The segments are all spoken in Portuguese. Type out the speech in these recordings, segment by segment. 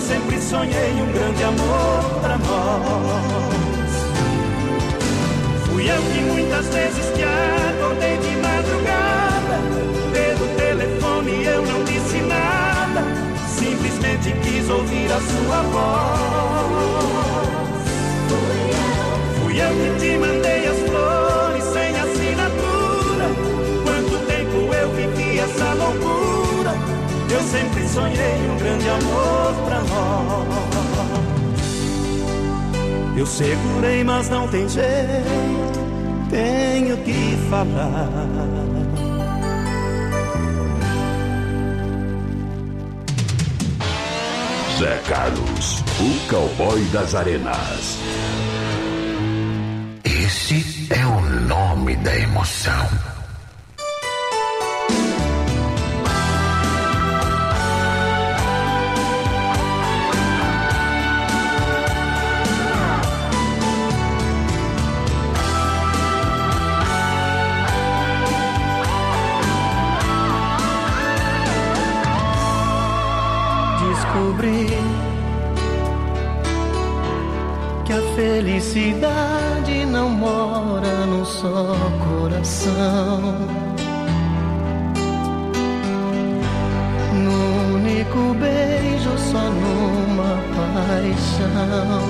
sempre sonhei um grande amor pra nós. Fui eu que muitas vezes te acordei de madrugada, pelo telefone eu não disse nada, simplesmente quis ouvir a sua voz. Fui eu que te mandei as flores sem assinatura, quanto tempo eu vivi essa loucura, eu sempre sonhei um grande amor pra nós. Eu segurei, mas não tem jeito, tenho que falar. Zé Carlos, o cowboy das arenas. Esse é o nome da emoção. Descobri que a felicidade não mora num só coração, num único beijo, só numa paixão.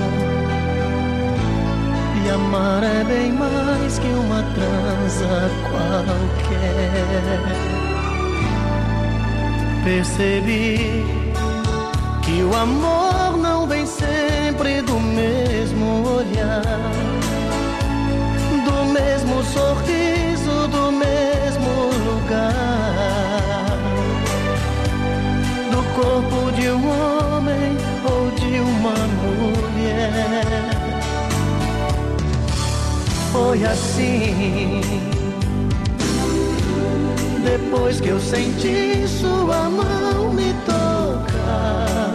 E amar é bem mais que uma transa qualquer. Percebi que o amor não vem sempre do mesmo olhar, do mesmo sorriso, do mesmo lugar, do corpo de um homem ou de uma mulher. Foi assim, depois que eu senti sua mão me tocar,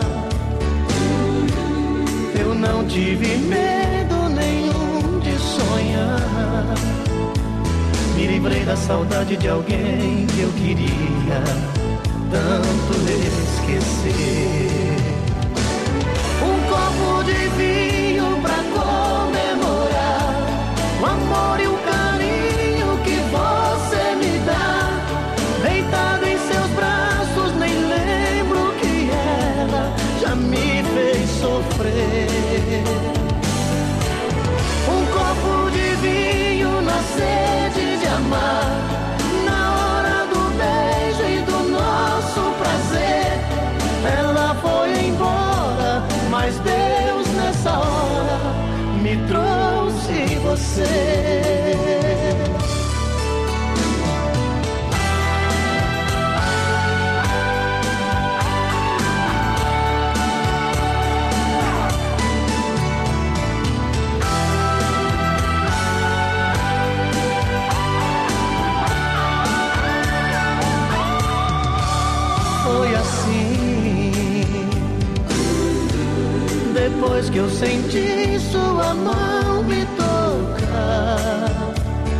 eu não tive medo nenhum de sonhar. Me livrei da saudade de alguém que eu queria tanto esquecer. Um copo de vinho pra comemorar o amor e o carinho que você me dá. Deitado em seus braços, nem lembro que ela já me fez sofrer. Um copo de vinho na sede de amar, na hora do beijo e do nosso prazer. Ela foi embora, mas Deus nessa hora me trouxe você. Foi assim, depois que eu senti sua mão me tocar,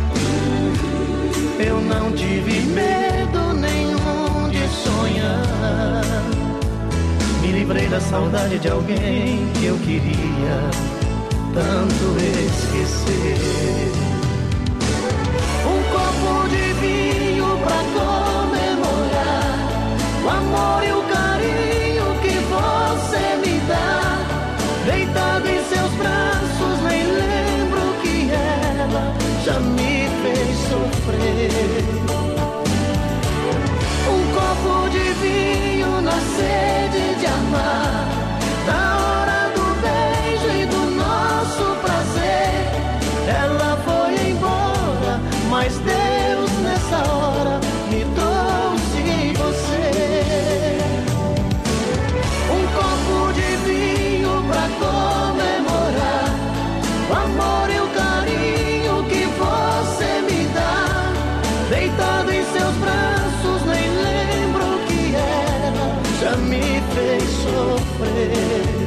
eu não tive medo nenhum de sonhar. Me livrei da saudade de alguém que eu queria tanto esquecer. Um copo de vinho pra comemorar o amor e o carinho que você me dá. Deitado em seus braços, nem lembro que ela já me fez sofrer. Um copo de vinho na sede de amar, na hora do beijo e do nosso prazer. Ela foi embora, mas Deus nessa hora me trouxe você. Um copo de vinho pra comemorar o amor e o carinho que você me dá. Deitado em seus braços, nem lembro que ela já me fez sofrer.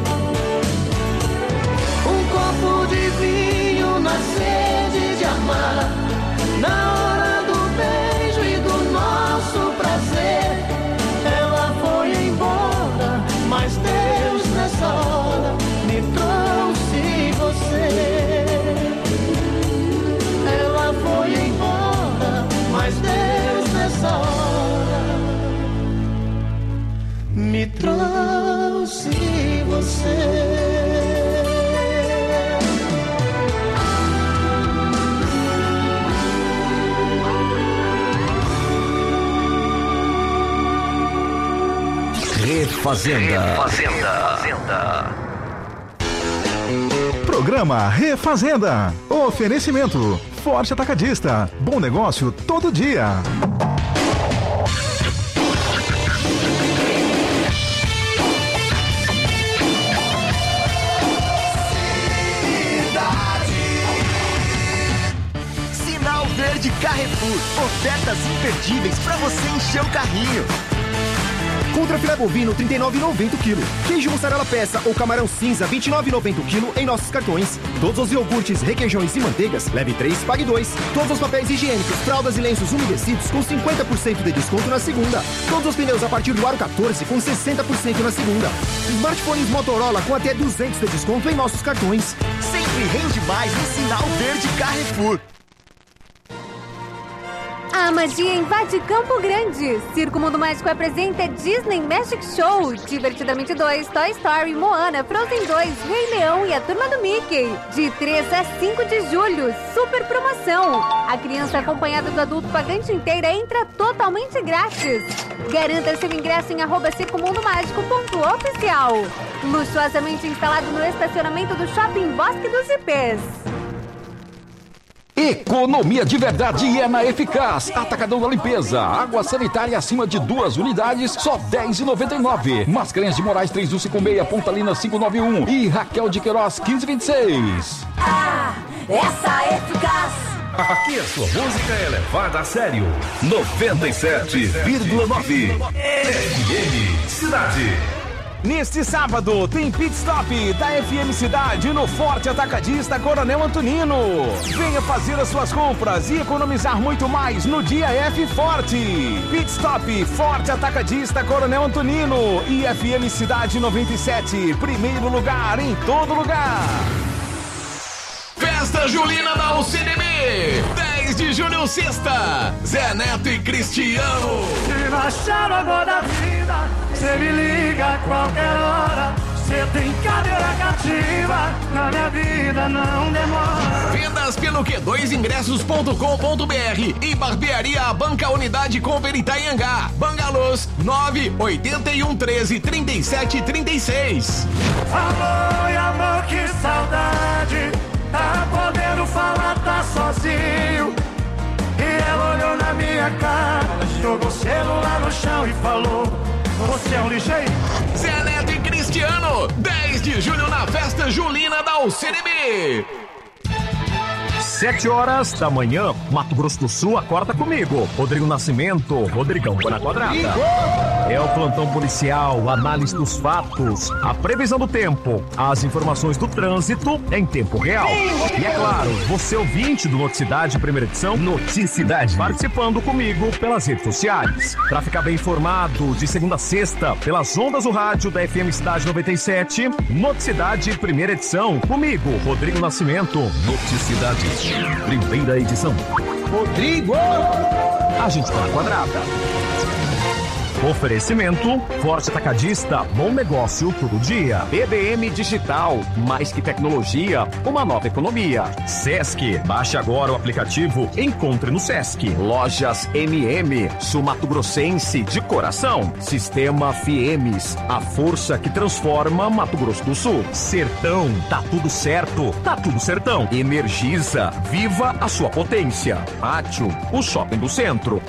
Um copo de vinho na sede de amar, na hora do beijo e do nosso prazer. Ela foi embora, mas Deus nessa Refazenda. Programa Refazenda. Oferecimento Forte Atacadista. Bom negócio todo dia. Sinal Verde Carrefour. Ofertas imperdíveis para você encher o carrinho. Contra filé bovino, R$ 39,90 o quilo. Queijo mussarela peça ou camarão cinza, R$ 29,90 o quilo em nossos cartões. Todos os iogurtes, requeijões e manteigas, leve 3, pague 2. Todos os papéis higiênicos, fraldas e lenços umedecidos com 50% de desconto na segunda. Todos os pneus a partir do aro 14 com 60% na segunda. Smartphones Motorola com até 200 de desconto em nossos cartões. Sempre rende mais no Sinal Verde Carrefour. A magia invade Campo Grande. Circo Mundo Mágico apresenta Disney Magic Show, Divertidamente 2, Toy Story, Moana, Frozen 2, Rei Leão e a Turma do Mickey. De 3 a 5 de julho, super promoção. A criança acompanhada do adulto pagante inteira entra totalmente grátis. Garanta seu ingresso em @circomundomágico.oficial. Luxuosamente instalado no estacionamento do Shopping Bosque dos Ipês. Economia de verdade é na Eficaz. Atacadão da limpeza. Água sanitária acima de 2 unidades, só R$10,99. Mascarenhas de Moraes 3156, Pontalina 591 e Raquel de Queiroz 1526. Ah, essa é Eficaz. Aqui a sua música é levada a sério. 97,9 FM Cidade. Neste sábado tem Pit Stop da FM Cidade no Forte Atacadista Coronel Antonino. Venha fazer as suas compras e economizar muito mais no dia F Forte. Pit Stop Forte Atacadista Coronel Antonino e FM Cidade 97. Primeiro lugar em todo lugar. Festa Julina da UCDB, 10 de julho, sexta. Zé Neto e Cristiano. Se baixar agora da vida, cê me liga a qualquer hora. Cê tem cadeira cativa, na minha vida não demora. Vendas pelo Q2ingressos.com.br e Barbearia Banca Unidade Cooper Itaiangá. Bangalôs 981133736. Amor, amor, que saudade. Tá podendo falar, tá sozinho. E ela olhou na minha cara, jogou o celular no chão e falou: você é um lixeiro. Zé Neto e Cristiano, 10 de julho na Festa Julina da UCDB. 7 horas da manhã, Mato Grosso do Sul, acorda comigo. Rodrigo Nascimento, Rodrigão na quadrada. É o plantão policial, análise dos fatos, a previsão do tempo, as informações do trânsito em tempo real. E é claro, você ouvinte do Noticidade, primeira edição, Noticidade, participando comigo pelas redes sociais. Para ficar bem informado, de segunda a sexta, pelas ondas do rádio da FM Cidade 97, Noticidade, primeira edição, comigo, Rodrigo Nascimento. Noticidade, primeira edição. Rodrigo! A gente tá na quadrada. Oferecimento Forte Atacadista, bom negócio todo dia. BBM Digital, mais que tecnologia, uma nova economia. Sesc, baixe agora o aplicativo, encontre no Sesc. Lojas MM, Sul Mato Grossense de coração. Sistema Fiemes, a força que transforma Mato Grosso do Sul. Sertão, tá tudo certo, tá tudo sertão. Energisa, viva a sua potência. Pátio, o shopping do centro.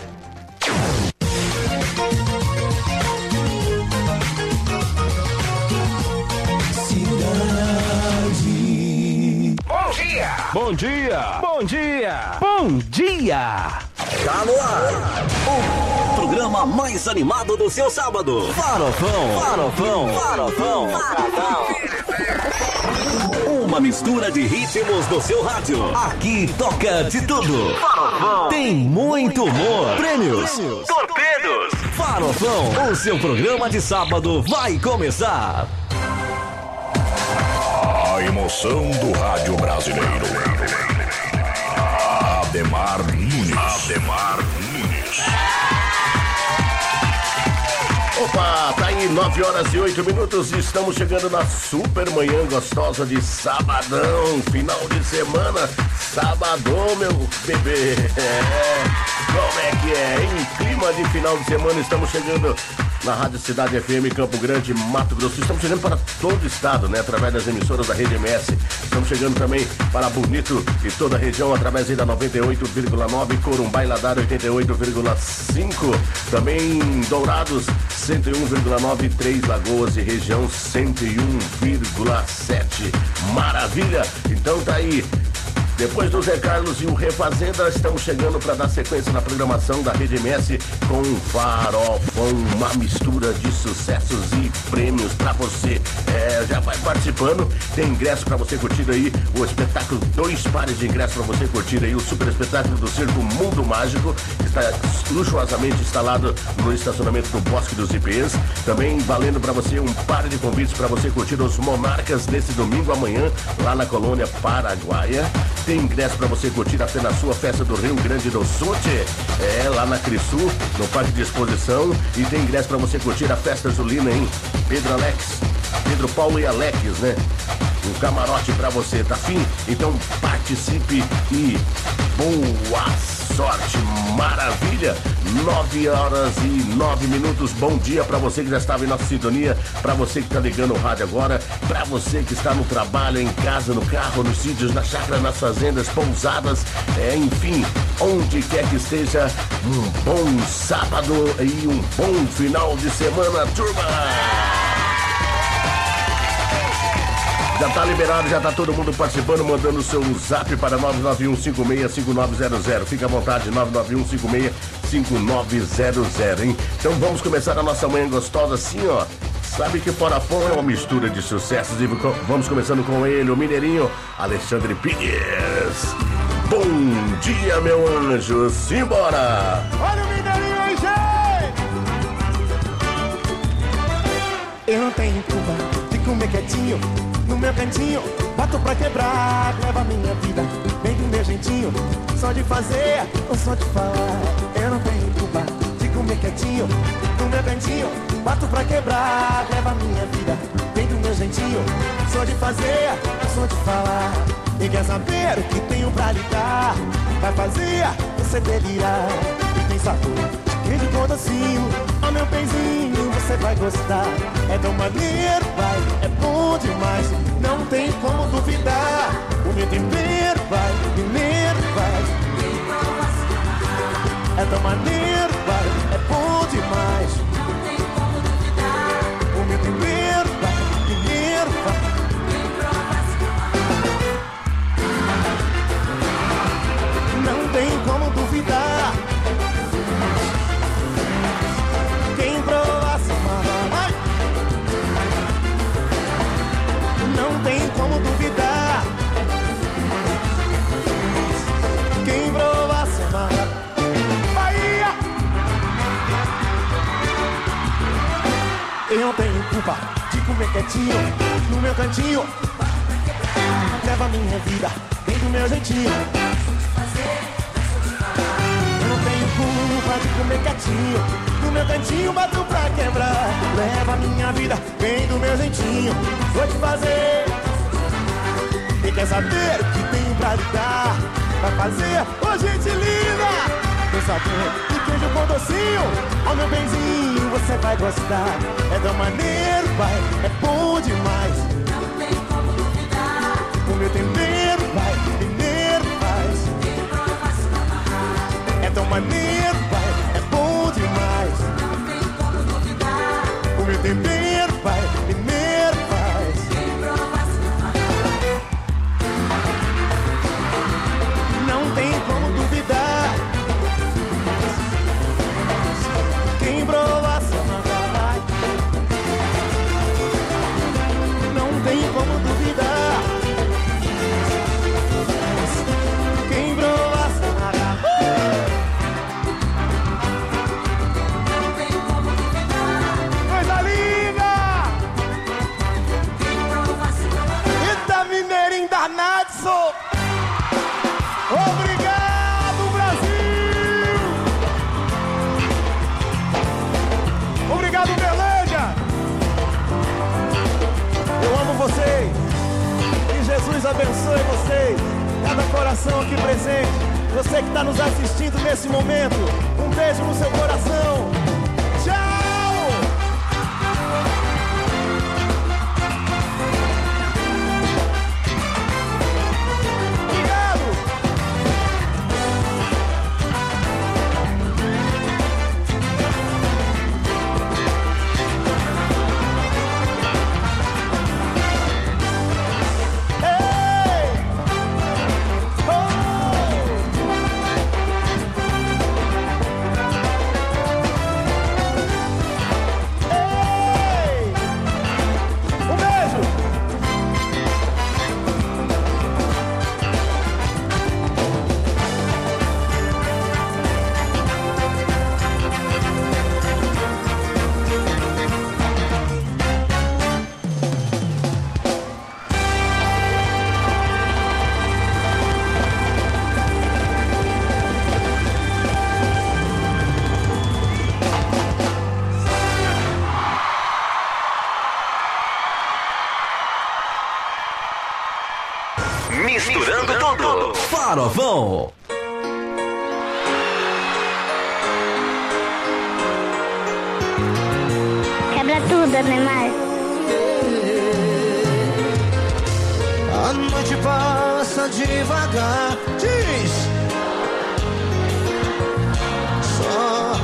Bom dia! Bom dia! Bom dia! Tá no ar! O programa mais animado do seu sábado. Farofão! Farofão! Farofão! Uma mistura de ritmos do seu rádio. Aqui toca de tudo. Farofão! Tem muito humor. Prêmios. Torpedos. Farofão! O seu programa de sábado vai começar. A emoção do rádio brasileiro. Ademar Nunes. Opa, tá aí 9 horas e 8 minutos. Estamos chegando na super manhã gostosa de sabadão, final de semana. Sabadão, meu bebê. Como é que é? Em clima clima de final de semana. Estamos chegando na Rádio Cidade FM, Campo Grande, Mato Grosso. Estamos chegando para todo o estado, né? Através das emissoras da Rede MS. Estamos chegando também para Bonito e toda a região, através aí da 98,9, Corumbá e Ladar 88,5. Também Dourados 101,9, Três Lagoas e região 101,7. Maravilha! Então tá aí. Depois do Zé Carlos e o Refazenda, estamos chegando para dar sequência na programação da Rede MS com um farofão, uma mistura de sucessos e prêmios para você. Já vai participando, tem ingresso para você curtir aí o espetáculo, 2 pares de ingresso para você curtir aí o super espetáculo do Circo Mundo Mágico, que está luxuosamente instalado no estacionamento do Bosque dos Ipês. Também valendo para você um par de convites para você curtir os Monarcas nesse domingo amanhã, lá na Colônia Paraguaia. Tem ingresso para você curtir até na sua festa do Rio Grande do Sul, lá na Crisul, no Parque de Exposição. E tem ingresso para você curtir a festa julina em Pedro Paulo e Alex, né? Um camarote para você, tá afim? Então participe e boa sorte, maravilha! 9h09. Bom dia para você que já estava em nossa sintonia, para você que está ligando o rádio agora, para você que está no trabalho, em casa, no carro, nos sítios, na chácara, nas fazendas, pousadas, enfim, onde quer que esteja, um bom sábado e um bom final de semana, turma! Já tá liberado, já tá todo mundo participando, mandando o seu zap para 991565900. Fica à vontade, 991565900, hein? Então vamos começar a nossa manhã gostosa assim, ó. Sabe que Farofão é uma mistura de sucessos e vamos começando com ele, o mineirinho Alexandre Pires. Bom dia, meu anjo, simbora! Olha o mineirinho aí, gente! Eu não tenho culpa de comer quietinho no meu cantinho, bato pra quebrar, leva a minha vida bem do meu jeitinho, só de fazer ou só de falar. Eu não tenho culpa de comer quietinho no meu cantinho, bato pra quebrar, leva a minha vida bem do meu jeitinho, só de fazer ou só de falar. E quer saber o que tenho pra lhe dar, vai fazer você delirar. E tem sabor de queijo com docinho, ó meu benzinho, você vai gostar. É tão maneiro, vai, é bom demais, não tem como duvidar. O meu tempero vai, mineiro vai. É tão maneiro, vai, é bom demais, não tem como duvidar. O meu tempero vai, mineiro vai. Não tem como duvidar. Quem prova se amarra. Não tem como duvidar. Quem prova se amarra. Bahia! Eu não tenho culpa de comer quietinho no meu cantinho, leva a minha vida bem do meu jeitinho. De comer quietinho no meu cantinho, bato pra quebrar, leva a minha vida bem do meu jeitinho, vou te fazer. E quer saber o que tenho pra lhe dar, vai fazer, ô gente linda. Tem sabor de queijo com docinho, ó meu benzinho, você vai gostar. É tão maneiro, vai, é bom demais, não tem como duvidar. O meu tempero vai, mineiro faz. É tão maneiro, vai, é bom demais, não tem como duvidar. O meu tempero vai, mineiro faz. Quem prova se não tem como duvidar. Quem prova se não tem como duvidar. Quem prova se coisa linda! está nos assistindo nesse momento. Um beijo no seu coração. Tchau! Obrigado! Misturando tudo. Farofão. Quebra tudo, Neymar. A noite passa devagar. Diz. Só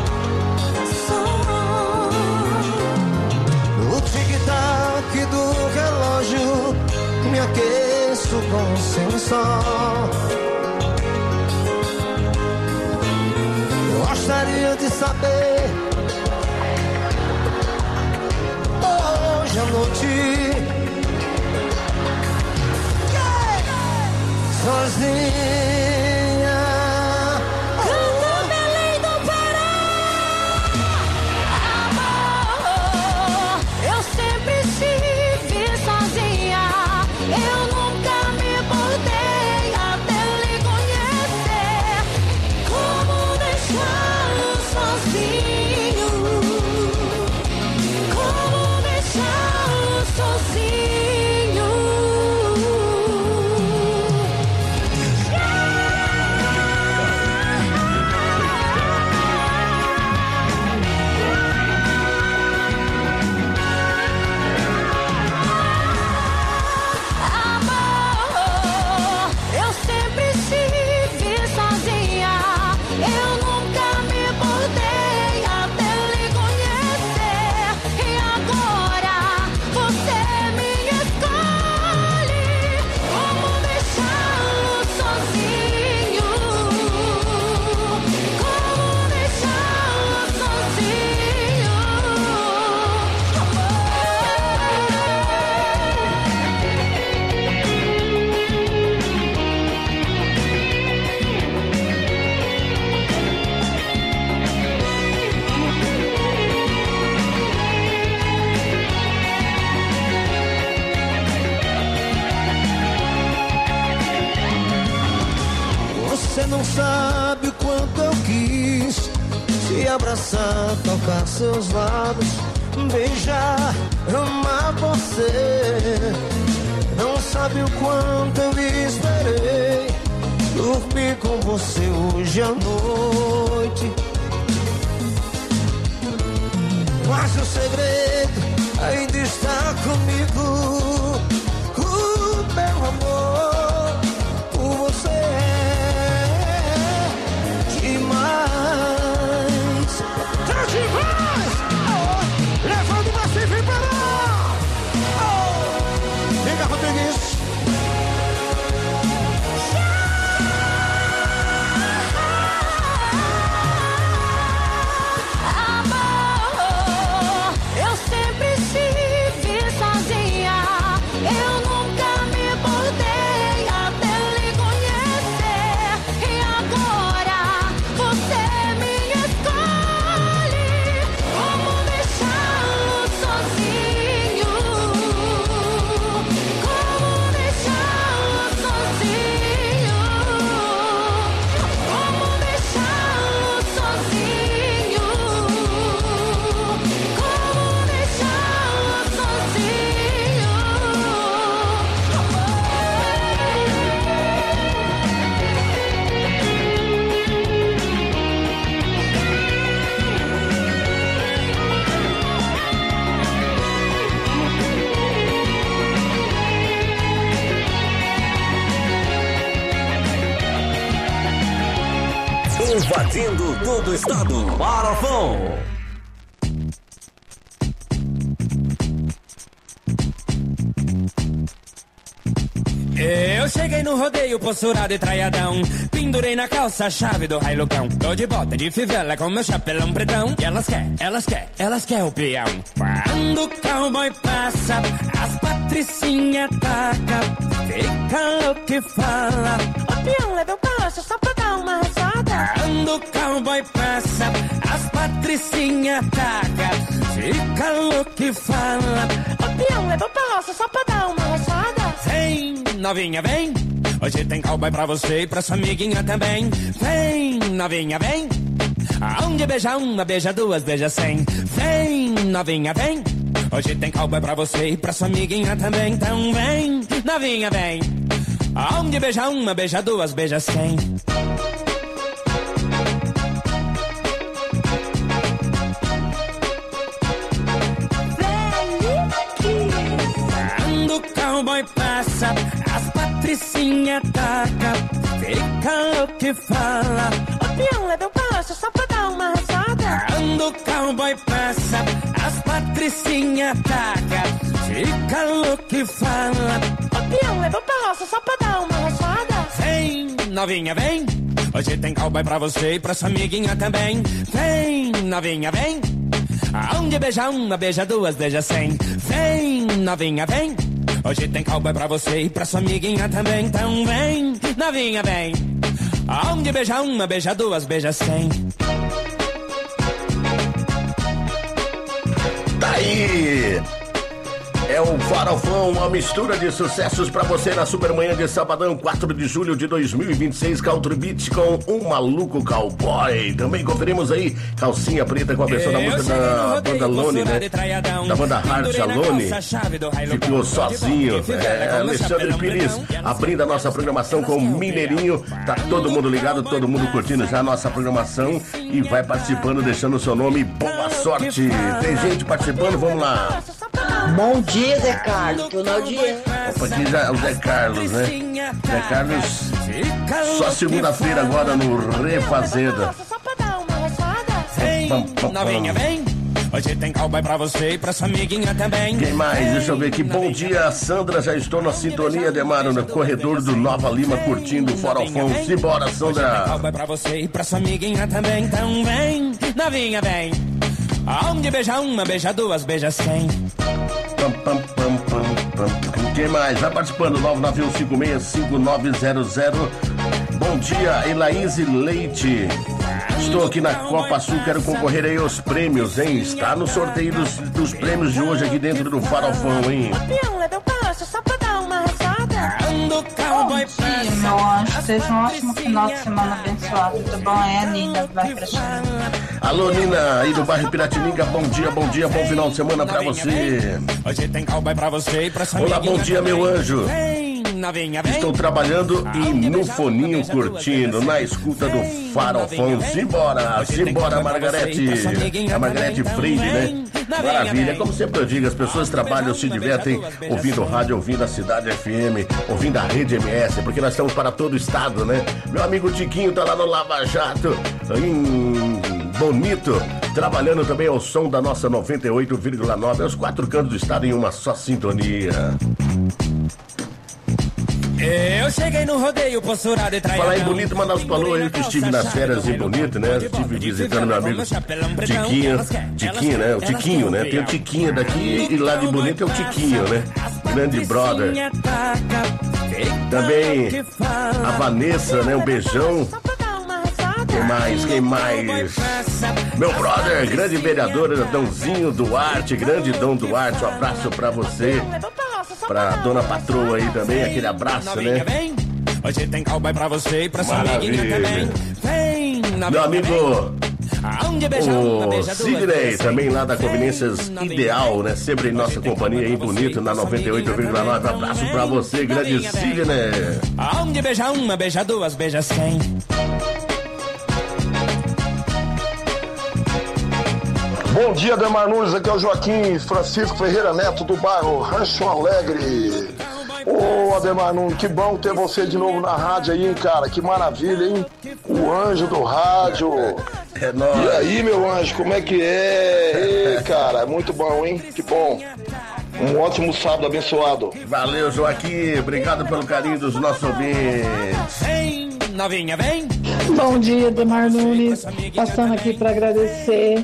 o tic-tac do relógio me aqueço com seu sol. Gostaria de saber hoje à noite sozinha. Canta Belém do Pará. Amor, eu sempre estive sozinha. Eu nunca me importei até lhe conhecer. Como deixá-lo sozinho? Como deixá-lo sozinho? Amor, eu sempre estive sozinha. Eu nunca me importei até lhe conhecer. E agora você me escolhe. Como deixá-lo sozinho? Como deixá-lo sozinho? Você não sabe o quanto eu quis te abraçar, tocar seus lábios, beijar, amar você. Não sabe o quanto eu esperei dormir com você hoje à noite. Mas o segredo ainda está comigo. Meu amor por você é demais. Tá demais! Oh, levando uma cifra para lá! Oh, liga, Rodrigues! Amor, eu sempre estive sozinha. Sacudindo todo o estado. Farofão. Eu cheguei no rodeio, posturado e traiadão. Pendurei na calça a chave do railucão. Tô de bota de fivela com meu chapelão pretão. E elas quer o peão. Quando o cowboy passa, as patricinhas taca. Fica louco e fala: ô peão, leva o palácio só pra dar uma roçada. Quando o cowboy passa, as patricinhas taca. Fica louco e fala: ô peão, leva o palácio só pra dar uma roçada. Vem, novinha, vem. Hoje tem cowboy pra você e pra sua amiguinha também. Vem, novinha, vem. Aonde beija uma, beija duas, beija 100. Vem, novinha, vem. Hoje tem cowboy pra você e pra sua amiguinha também. Então vem, novinha, vem. Aonde beija uma, beija duas, beija 100. Quando o cowboy passa, as patricinhas taca. Fica louco e fala: ô peão, leva o palácio só pra dar uma roçada. Quando o cowboy passa, as patricinhas taca. Fica louco e fala: ô peão, leva o palácio só pra dar uma roçada. Vem, novinha, vem. Hoje tem cowboy pra você e pra sua amiguinha também. Vem, novinha, vem. Aonde beija uma, beija duas, beija 100. Vem, novinha, vem. Hoje tem cowboy pra você e pra sua amiguinha também. Então vem, novinha, vem. Aonde beija uma, beija duas, beija 100. Tá aí! É o Farofão, uma mistura de sucessos pra você na Supermanhã de sabadão, 4 de julho de 2026, Country Beat com Um Maluco Cowboy. Também conferimos aí Calcinha Preta com a versão da música da banda Lone, né? Da banda Hard Alone. Ficou sozinho. Alexandre Pires abrindo a nossa programação com Mineirinho. Tá todo mundo ligado, todo mundo curtindo já a nossa programação e vai participando, deixando o seu nome. Boa sorte! Tem gente participando, vamos lá. Bom dia, Zé Carlos, tô na audiência. Opa, aqui já é o Zé Carlos, né? Zé Carlos, só segunda-feira agora no Refazenda. Vem, novinha, vem. Hoje tem cowboy pra você e pra sua amiguinha também. Quem mais? Deixa eu ver aqui. Bom dia, Sandra. Já estou na sintonia, Demaro, no corredor do Nova Lima, curtindo o Farofão. Simbora, Sandra. Tem cowboy pra você e pra sua amiguinha também. Então vem, novinha, vem. Aonde beija uma, beija duas, beija 100. Quem mais? Vai participando, 991565900. Bom dia, Elaíse Leite. Estou aqui na Copa Sul, quero concorrer aí aos prêmios, hein? Está no sorteio dos prêmios de hoje aqui dentro do Farofão, hein? Bom dia, meu anjo. Seja um ótimo final de semana abençoado. Tudo bom? É a Nina, vai pra cima. Alô, Nina, aí do bairro Piratininga. Bom dia, bom final de semana pra você. Hoje tem cowboy pra você e pra sua Olá, bom dia, meu anjo. Novinha, vem. Estou trabalhando e no foninho curtindo, na escuta do Farofão. Simbora, Margarete. A Margarete Freire, né? Maravilha, como sempre eu digo, as pessoas trabalham, se divertem ouvindo rádio, ouvindo a Cidade FM, ouvindo a Rede MS, porque nós estamos para todo o estado, né? Meu amigo Tiquinho tá lá no Lava Jato, em Bonito, trabalhando também ao som da nossa 98,9, aos 4 cantos do estado em uma só sintonia. Eu cheguei no rodeio, posturado e traiadão. Falar em Bonito, mandar os falou eu que estive nas férias em Bonito, né? Estive visitando meu amigo Tiquinho, né? O Tiquinho, né? Tem o Tiquinho daqui e lá de Bonito é o Tiquinho, né? Grande brother. Também a Vanessa, né? Um beijão. Quem mais? Meu brother, grande vereador Adãozinho Duarte, grande Dom Duarte, um abraço pra você. Pra dona patroa aí também, aquele abraço, né? Hoje tem cowboy pra você e pra sua amiguinha também. Vem, meu amigo o Sidney, também lá da Conveniências Ideal, né? Sempre em nossa companhia aí, Bonito, na 98,9. Abraço pra você, grande Sidney. Aonde beija uma, beija duas, beija 100. Bom dia, Demar Nunes, aqui é o Joaquim Francisco Ferreira Neto do bairro Rancho Alegre. Ô, Ademar Nunes, que bom ter você de novo na rádio aí, hein, cara? Que maravilha, hein? O anjo do rádio. É nóis. E aí, meu anjo, como é que é? Ei, cara, muito bom, hein? Que bom. Um ótimo sábado abençoado. Valeu, Joaquim. Obrigado pelo carinho dos nossos ouvintes. Vem, novinha, vem. Bom dia, Ademar Nunes. Passando aqui para agradecer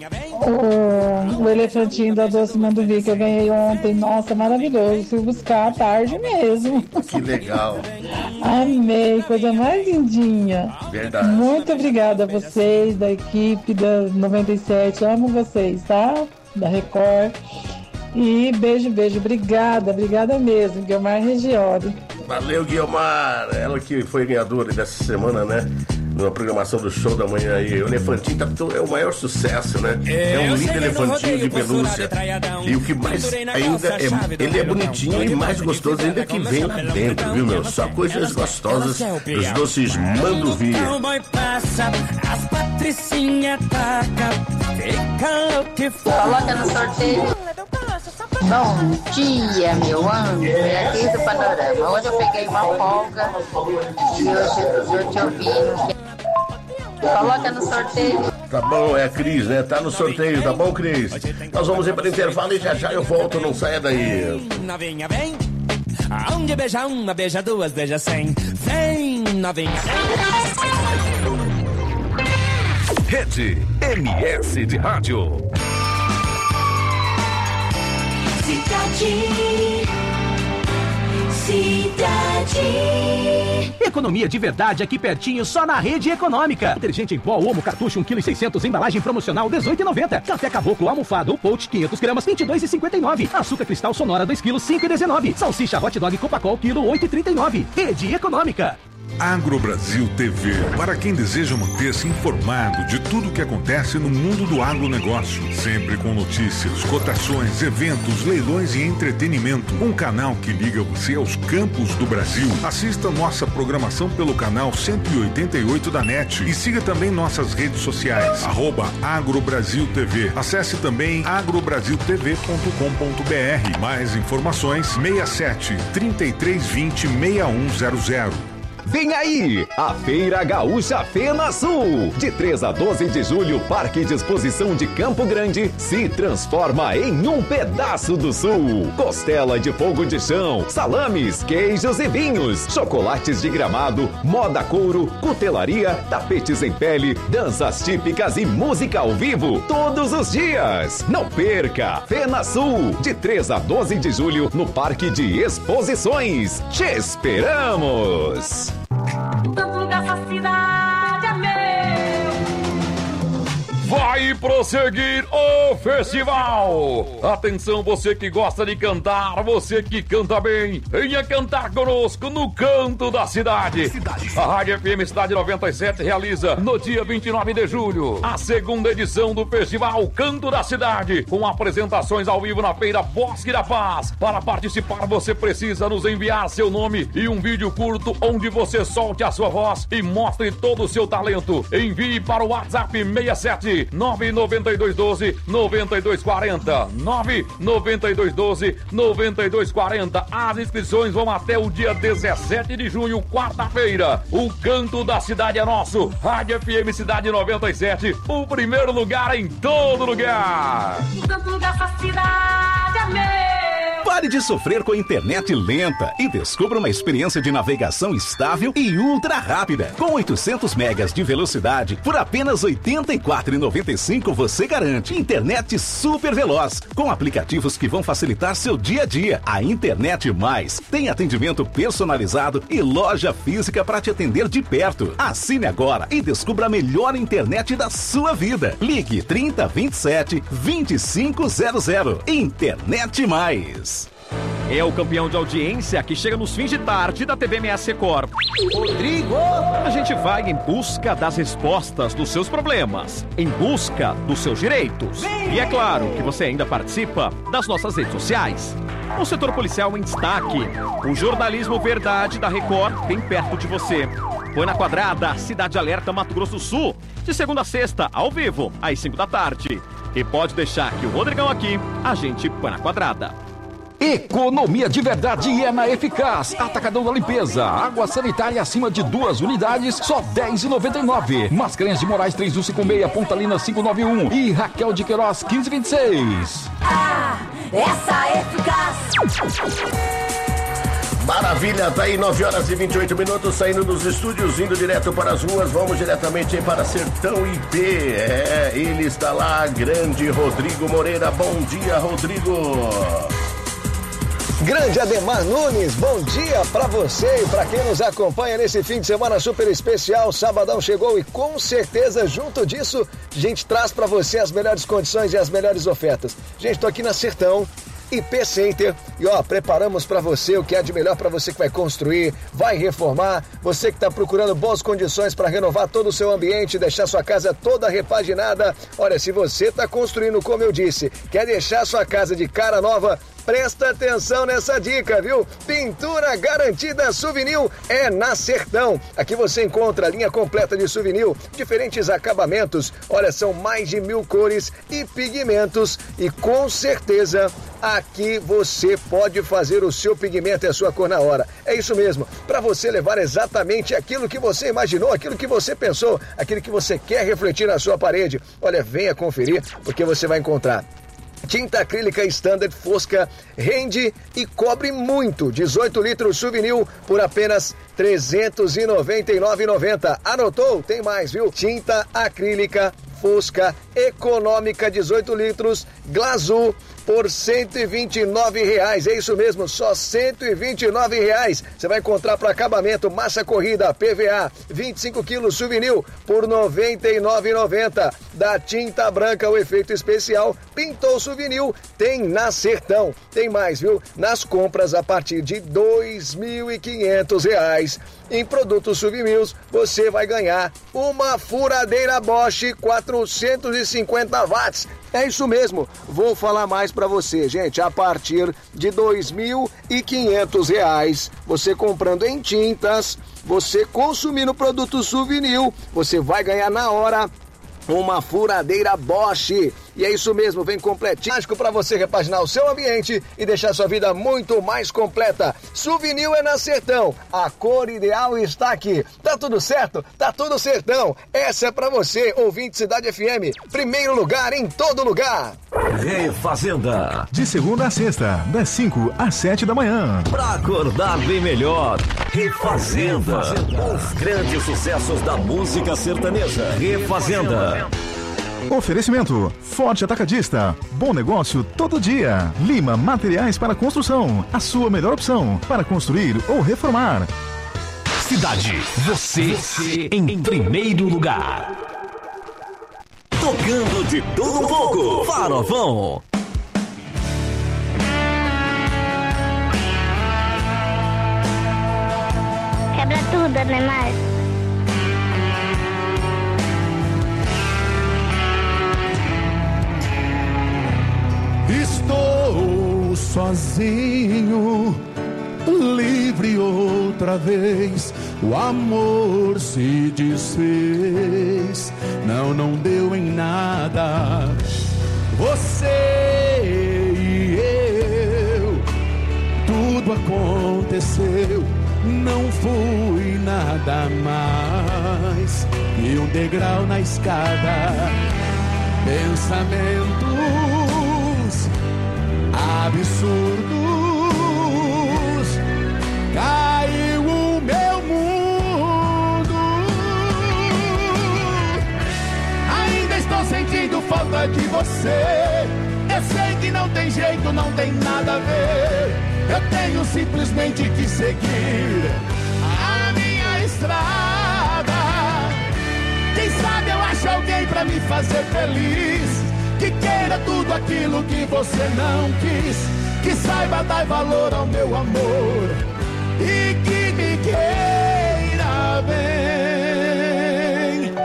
o elefantinho da Doce Manduvi que eu ganhei ontem. Nossa, maravilhoso. Fui buscar à tarde mesmo. Que legal. Amei, coisa mais lindinha. Verdade. Muito obrigada a vocês, da equipe da 97. Amo vocês, tá? Da Record. E beijo, beijo. Obrigada mesmo, Guilmar Regiori. Valeu, Guilmar. Ela que foi ganhadora dessa semana, né? Na programação do show da manhã aí. O elefantinho é o maior sucesso, né? É um lindo elefantinho de pelúcia. E o que mais ainda ele é bonitinho e mais gostoso ainda que vem lá dentro, viu, meu? Só coisas gostosas dos doces Manduvi. As patricinha taca, fica o que for. Coloca no sorteio. Bom dia, meu anjo. É aqui do Panorama. Hoje eu peguei uma folga e hoje eu te ouvi. Coloca no sorteio. Tá bom, é a Cris, né? Tá no sorteio, tá bom, Cris? Nós vamos ir para o intervalo e já eu volto, não saia daí. Novinha, vem. Aonde beija uma, beija duas, beija 100. Vem, novinha, vem. Rede MS de Rádio. Cidade. Economia de verdade aqui pertinho, só na Rede Econômica. Detergente em pó, Omo, cartucho, 1,6 kg, embalagem promocional, R$18,90. Café Caboclo, almofado ou pote, 500 gramas, R$22,59. Açúcar Cristal Sonora, 2 kg, R$5,19. Salsicha Hot Dog Copacol, quilo, R$8,39. Rede Econômica. Agrobrasil TV, para quem deseja manter-se informado de tudo o que acontece no mundo do agronegócio, sempre com notícias, cotações, eventos, leilões e entretenimento. Um canal que liga você aos campos do Brasil. Assista nossa programação pelo canal 188 da NET e siga também nossas redes sociais, @Agrobrasil TV. Acesse também agrobrasiltv.com.br. Mais informações 67 3320 6100. Vem aí, a Feira Gaúcha FenaSul. De 3 a 12 de julho, Parque de Exposição de Campo Grande se transforma em um pedaço do Sul. Costela de fogo de chão, salames, queijos e vinhos, chocolates de Gramado, moda couro, cutelaria, tapetes em pele, danças típicas e música ao vivo todos os dias. Não perca! FenaSul, de 3 a 12 de julho, no Parque de Exposições. Te esperamos! Tanto dessa cidade é meu. Vai prosseguir o festival. Atenção, você que gosta de cantar, você que canta bem, venha cantar conosco no Canto da Cidade. A Rádio FM Cidade 97 realiza no dia 29 de julho a segunda edição do festival Canto da Cidade, com apresentações ao vivo na Feira Bosque da Paz. Para participar, você precisa nos enviar seu nome e um vídeo curto onde você solte a sua voz e mostre todo o seu talento. Envie para o WhatsApp 67 99212 9240 99212 9240. As inscrições vão até o dia 17 de junho, quarta-feira. O Canto da Cidade é nosso. Rádio FM Cidade 97, o primeiro lugar em todo lugar. O canto dessa cidade é meu. Pare de sofrer com a internet lenta e descubra uma experiência de navegação estável e ultra rápida. Com 800 megas de velocidade, por apenas R$ 84,95 você garante internet super veloz, com aplicativos que vão facilitar seu dia a dia. A Internet Mais tem atendimento personalizado e loja física para te atender de perto. Assine agora e descubra a melhor internet da sua vida. Ligue 3027 2500. Internet Mais. É o campeão de audiência que chega nos fins de tarde da TV MS Record. Rodrigo! A gente vai em busca das respostas dos seus problemas, em busca dos seus direitos. E é claro que você ainda participa das nossas redes sociais. O setor policial em destaque. O jornalismo verdade da Record bem perto de você. Põe na Quadrada, Cidade Alerta, Mato Grosso do Sul. De segunda a sexta, ao vivo, às 5 da tarde. E pode deixar que o Rodrigão aqui, a gente põe na Quadrada. Economia de verdade é na Eficaz. Atacadão da Limpeza. Água sanitária acima de 2 unidades, só R$10,99. Mascarenhas de Moraes 3156, Pontalina 591 e Raquel de Queiroz 1526. Essa é Eficaz. Maravilha, tá aí 9h28, saindo dos estúdios, indo direto para as ruas, vamos diretamente para Sertão IP. Ele está lá, grande Rodrigo Moreira. Bom dia, Rodrigo. Grande Ademar Nunes, bom dia pra você e pra quem nos acompanha nesse fim de semana super especial. Sabadão chegou e com certeza junto disso a gente traz pra você as melhores condições e as melhores ofertas. Gente, tô aqui na Sertão IP Center e preparamos pra você o que é de melhor pra você que vai construir, vai reformar, você que tá procurando boas condições pra renovar todo o seu ambiente, deixar sua casa toda repaginada. Olha, se você tá construindo, como eu disse, quer deixar sua casa de cara nova, presta atenção nessa dica, viu? Pintura garantida Souvenir é na Sertão. Aqui você encontra a linha completa de Souvenir, diferentes acabamentos. Olha, são mais de 1000 cores e pigmentos e com certeza aqui você pode fazer o seu pigmento e a sua cor na hora. É isso mesmo, para você levar exatamente aquilo que você imaginou, aquilo que você pensou, aquilo que você quer refletir na sua parede. Olha, venha conferir, porque você vai encontrar tinta acrílica Standard Fosca, rende e cobre muito. 18 litros Souvenir por apenas R$ 399,90. Anotou? Tem mais, viu? Tinta acrílica Fosca econômica 18 litros Glazur por R$ 129,00. É isso mesmo, só R$ 129,00. Você vai encontrar para acabamento massa corrida PVA 25 quilos Souvenir por R$ 99,90. Da tinta branca o efeito especial pintou Souvenir tem na Sertão. Tem mais, viu? Nas compras a partir de R$ 2.500 em produtos Souvenirs, você vai ganhar uma furadeira Bosch 450 watts. É isso mesmo, vou falar mais para você, gente. A partir de R$ 2.500, você comprando em tintas, você consumindo produto Souvenir, você vai ganhar na hora uma furadeira Bosch. E é isso mesmo, vem completinho, mágico para você repaginar o seu ambiente e deixar sua vida muito mais completa. Souvenir é na Sertão, a cor ideal está aqui. Tá tudo certo? Tá tudo Sertão. Essa é para você, ouvinte Cidade FM, primeiro lugar em todo lugar. Refazenda. De segunda a sexta, das 5 às 7 da manhã. Pra acordar bem melhor. Refazenda. Os grandes sucessos da música sertaneja. Refazenda. Oferecimento Forte Atacadista, bom negócio todo dia. Lima Materiais para Construção, a sua melhor opção para construir ou reformar. Cidade, você em primeiro lugar. Tocando de tudo um pouco. Farofão. Quebra tudo, Ademar. Estou sozinho, livre outra vez. O amor se desfez, não deu em nada. Você e eu, tudo aconteceu. Não fui nada mais que um degrau na escada. Pensamentos absurdos, caiu o meu mundo. Ainda estou sentindo falta de você. Eu sei que não tem jeito, não tem nada a ver. Eu tenho simplesmente que seguir a minha estrada. Quem sabe eu acho alguém pra me fazer feliz, que queira tudo aquilo que você não quis, que saiba dar valor ao meu amor e que me queira bem.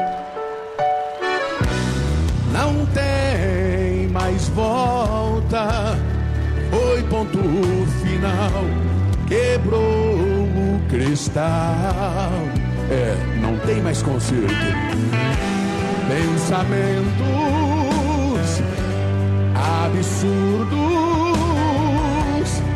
Não tem mais volta, foi ponto final, quebrou o cristal. Não tem mais conserto. Pensamentos absurdos,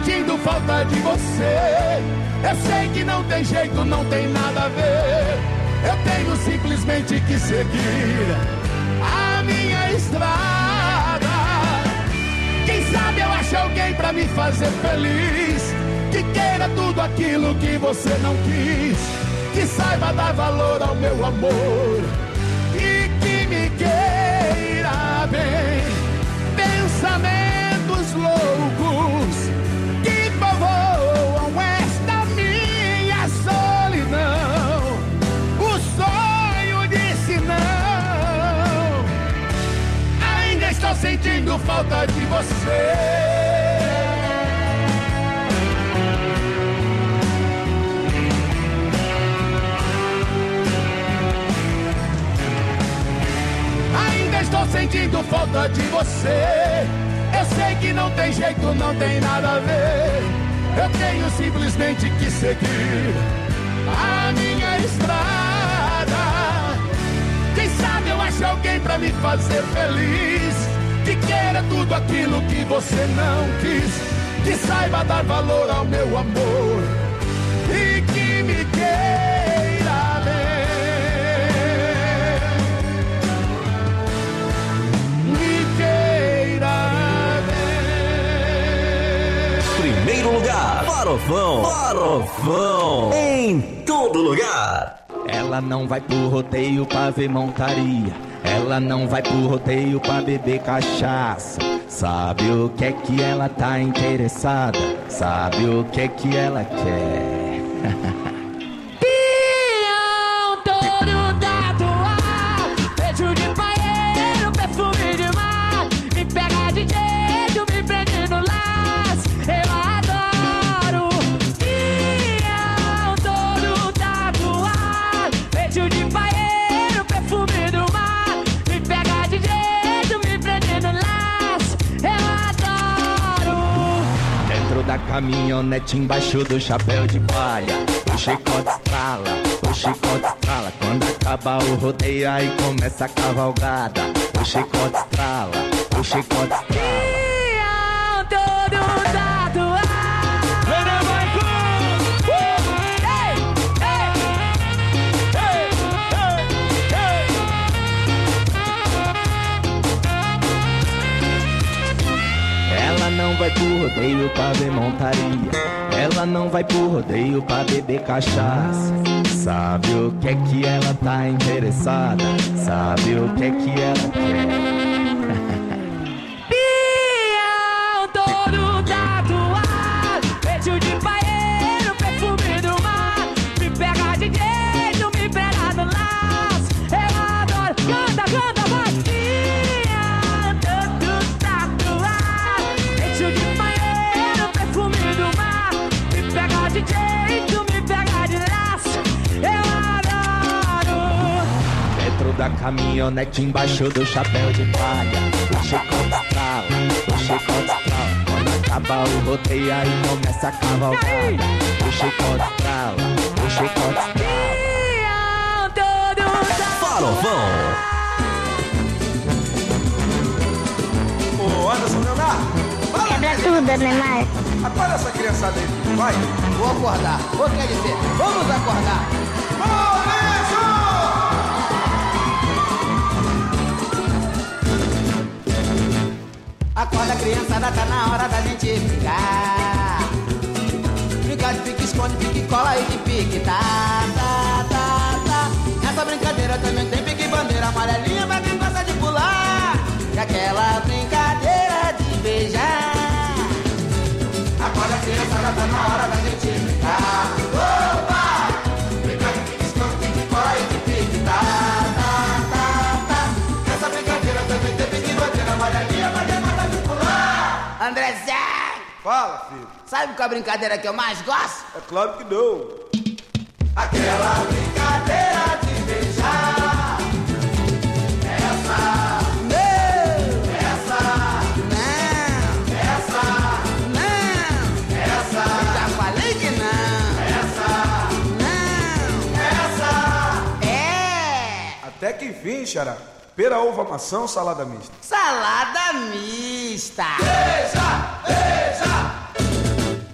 sentindo falta de você. Eu sei que não tem jeito, não tem nada a ver. Eu tenho simplesmente que seguir a minha estrada. Quem sabe eu acho alguém pra me fazer feliz, que queira tudo aquilo que você não quis, que saiba dar valor ao meu amor e que me queira bem. Pensamentos loucos que povoam esta minha solidão. O sonho disse não. Ainda estou sentindo falta de você. Estou sentindo falta de você. Eu sei que não tem jeito, não tem nada a ver. Eu tenho simplesmente que seguir a minha estrada. Quem sabe eu acho alguém pra me fazer feliz, que queira tudo aquilo que você não quis, que saiba dar valor ao meu amor e que me queira bem. Primeiro lugar, Farofão. Farofão em todo lugar. Ela não vai pro rodeio pra ver montaria. Ela não vai pro rodeio pra beber cachaça. Sabe o que é que ela tá interessada? Sabe o que é que ela quer? Pião todo tatuado, beijo de paeiro, perfume de mar, me pega de jeito, me prende no laço. Eu adoro. Pião todo tatuado, beijo de paeiro, perfume do mar, me pega de jeito, me prende no laço. Eu adoro. Dentro da caminhonete, embaixo do chapéu de palha, o chicote estrala, o chicote estrala. Quando acaba o rodeio, aí começa a cavalgada. O chicote estrala, o chicote estrala. Pião todo tatuado. Renan Marcos. Ei, Ela não vai pro rodeio pra ver montaria. Ela não vai pro rodeio pra beber cachaça. Sabe o que é que ela tá interessada? Sabe o que é que ela quer? Pião todo tatuado, beijo de paeiro, perfume do mar, me pega de jeito, me pega no laço. Eu adoro. Canta, canta, vai. Pião todo tatuado, beijo de paeiro, perfume do mar, me pega de jeito, me pega de laço. Eu adoro. Dentro da caminhonete, embaixo do chapéu de palha, o chicote estrala, o chicote estrala. Quando acaba o rodeio, aí começa a cavalgada. O chicote estrala, o chicote estrala. Pião todo Farofão. Ô, Anderson Leonardo, fala. Quebra tudo, Neymar. Acorda essa criançada aí, vai. Vou acordar. Ou quer dizer, vamos acordar. Acorda, criançada, tá na hora da gente brincar. Brincar de pique-esconde, pique-cola e de pique. Tá. Nessa brincadeira também tem pique-bandeira. Amarelinha pra quem gosta de pular. E aquela brincadeira de beijar. Acorda, criançada, tá na hora da gente brincar. Opa! Brincar de pique-esconde, pique-cola e de pique. Tá. Nessa brincadeira também tem pique-bandeira. Amarelinha pra quem gosta de pular. André Zé! Fala, filho. Sabe qual é a brincadeira que eu mais gosto? É claro que não. Aquela brincadeira de beijar. Essa, não. Essa, não. Essa, não. Essa, eu já falei que não. Essa, não. Essa, é. Até que enfim, xará. Pera, uva, maçã, salada mista. Salada mista. Beija, beija.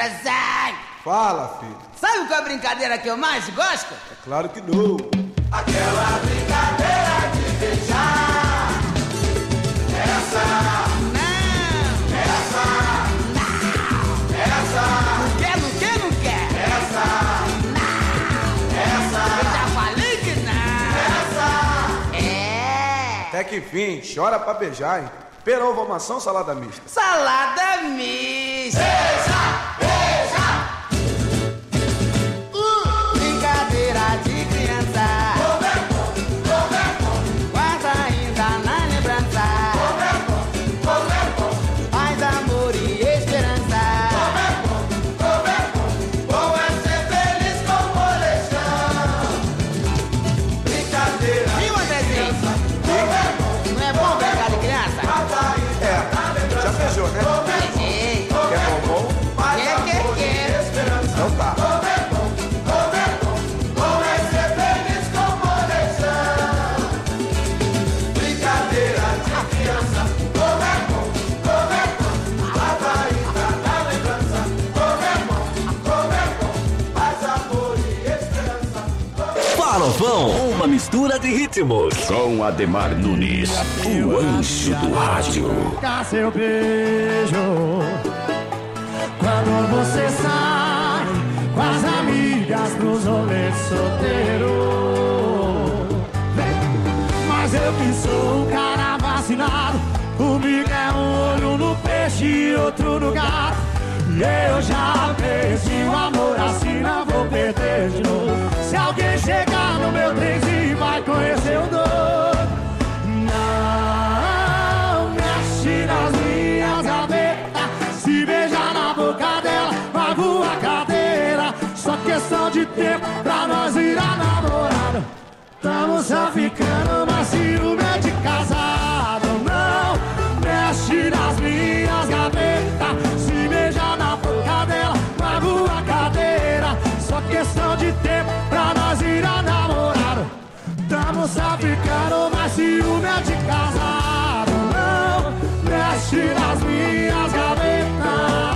sai! Fala, filho. Sabe qual é a brincadeira que eu mais gosto? É claro que não. Aquela brincadeira de beijar. Essa não. Essa não. Essa não quer, não quer, não quer. Essa não. Essa eu já falei que não. Essa é. Até que enfim, chora pra beijar, hein? Pera, ovo, maçã ou salada mista? Salada mista. Beija. Brincadeira de criança. Guarda ainda na lembrança. Faz amor e esperança. Bom é ser feliz com molejão. Brincadeira de criança. Não é bom brincar de criança? É, já beijou, né? Beijei. Quer bombom? Quer. Então tá. Farofão, uma mistura de ritmos. Com Ademar Nunes, o anjo do rádio. Dá seu beijo quando você sai com as amigas pros rolês solteiro. Mas eu que sou um cara vacinado, comigo é um olho no peixe e outro no gato. E eu já perdi o amor, assim não vou perder de novo. Se alguém chegar no meu trenzinho vai conhecer o doido. Não mexe nas minhas gavetas, se beijar na boca dela vai voar cadeira. Só questão de tempo pra nós virar namorado. Tamo só ficando, mas ciúme é de casado. Não mexe nas minhas gavetas, se beijar na boca dela vai voar cadeira. Só questão de tempo pra nós virar namorado. Tamo só ficando, mas ciúme é de casado. Não mexe nas minhas gavetas.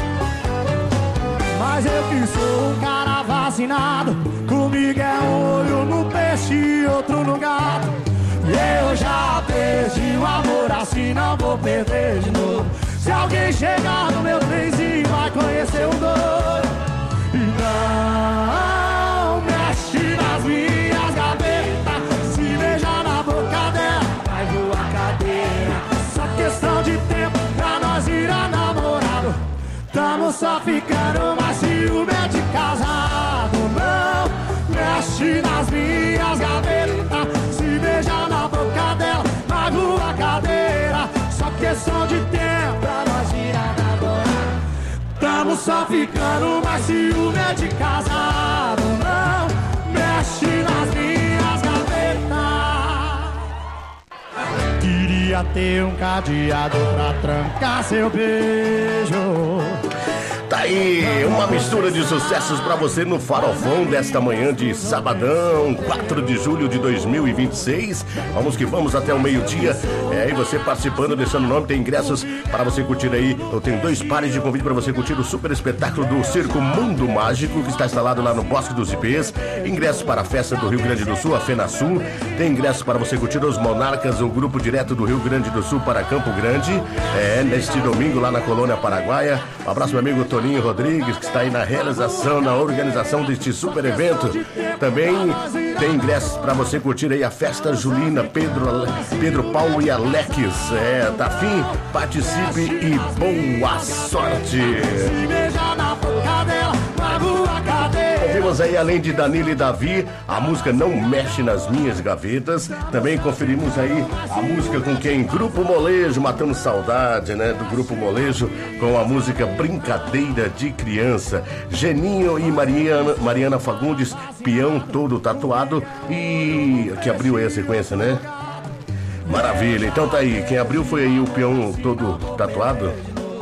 Mas eu que sou um cara vacinado, comigo é um olho no peixe e outro no gato. E eu já perdi o amor, assim não vou perder de novo. Se alguém chegar no meu trenzinho vai conhecer o doido. E não mexe nas minhas gavetas, se beijar na boca dela vai voar cadeira. Só questão de tempo pra nós virar namorado. Tamo só ficando, mas ciúme é de casado. Não mexe nas minhas gavetas, se beijar na boca dela vai voar cadeira. Só questão de tempo pra nós virar namorado. Tamo só ficando, mas ciúme é de casado. Não mexe nas minhas gavetas. Queria ter um cadeado pra trancar seu beijo. Tá aí, uma mistura de sucessos pra você no Farofão desta manhã de sabadão, 4 de julho de 2026. Vamos que vamos até o meio-dia. E você participando, deixando o nome, tem ingressos para você curtir aí. Eu tenho 2 pares de convite para você curtir o super espetáculo do Circo Mundo Mágico, que está instalado lá no Bosque dos Ipês. Ingressos para a festa do Rio Grande do Sul, a FenaSul. Tem ingressos para você curtir os Monarcas, um grupo direto do Rio Grande do Sul para Campo Grande. Neste domingo lá na Colônia Paraguaia. Um abraço, meu amigo Toninho Rodrigues, que está aí na realização, na organização deste super evento. Também tem ingressos para você curtir aí a festa julina, Pedro Paulo e Alex. Tá afim? Participe e boa sorte! Ouvimos aí, além de Danilo e Davi, a música Não Mexe nas Minhas Gavetas. Também conferimos aí a música com quem? Grupo Molejo, matando saudade, né? Do Grupo Molejo, com a música Brincadeira de Criança. Geninho e Mariana Fagundes, peão todo tatuado. E que abriu aí a sequência, né? Maravilha, então tá aí. Quem abriu foi aí o peão todo tatuado.